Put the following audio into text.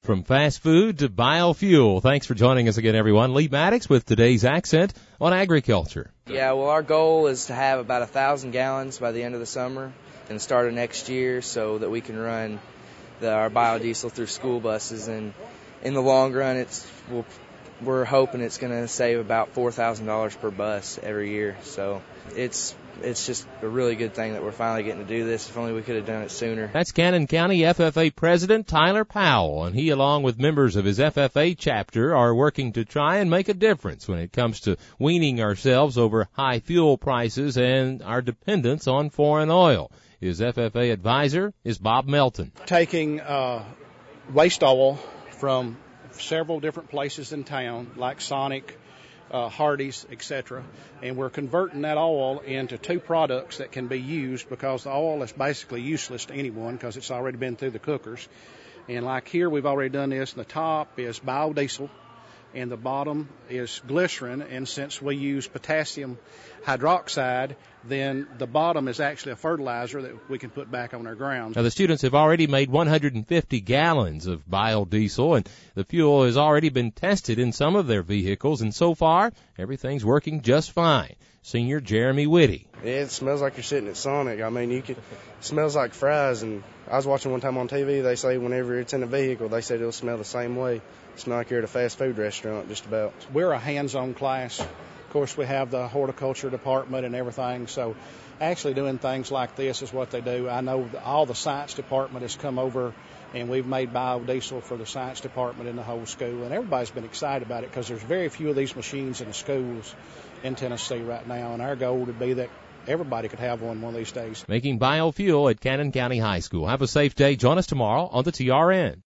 From fast food to biofuel. Thanks for joining us again, everyone. Lee Maddox with today's accent on agriculture. Yeah, well, our goal is to have about 1,000 gallons by the end of the summer and the start of next year so that we can run our biodiesel through school buses. And in the long run, we're hoping it's going to save about $4,000 per bus every year. So it's just a really good thing that we're finally getting to do this. If only we could have done it sooner. That's Cannon County FFA President Tyler Powell, and he, along with members of his FFA chapter, are working to try and make a difference when it comes to weaning ourselves over high fuel prices and our dependence on foreign oil. His FFA advisor is Bob Melton. Taking waste oil from several different places in town, like Sonic, Hardee's, etc., and we're converting that oil into two products that can be used because the oil is basically useless to anyone because it's already been through the cookers. And like here, we've already done this, and the top is biodiesel, and the bottom is glycerin, and since we use potassium hydroxide, then the bottom is actually a fertilizer that we can put back on our grounds. Now, the students have already made 150 gallons of biodiesel, and the fuel has already been tested in some of their vehicles, and so far, everything's working just fine. Senior Jeremy Whitty. It smells like you're sitting at Sonic. I mean, it smells like fries, and I was watching one time on TV, they say whenever it's in a vehicle, they said it'll smell the same way. It smells like you're at a fast food restaurant, just about. We're a hands-on class. Of course, we have the horticulture department and everything, so actually doing things like this is what they do. I know all the science department has come over, and we've made biodiesel for the science department in the whole school, and everybody's been excited about it because there's very few of these machines in the schools in Tennessee right now, and our goal would be that everybody could have one of these days. Making biofuel at Cannon County High School. Have a safe day. Join us tomorrow on the TRN.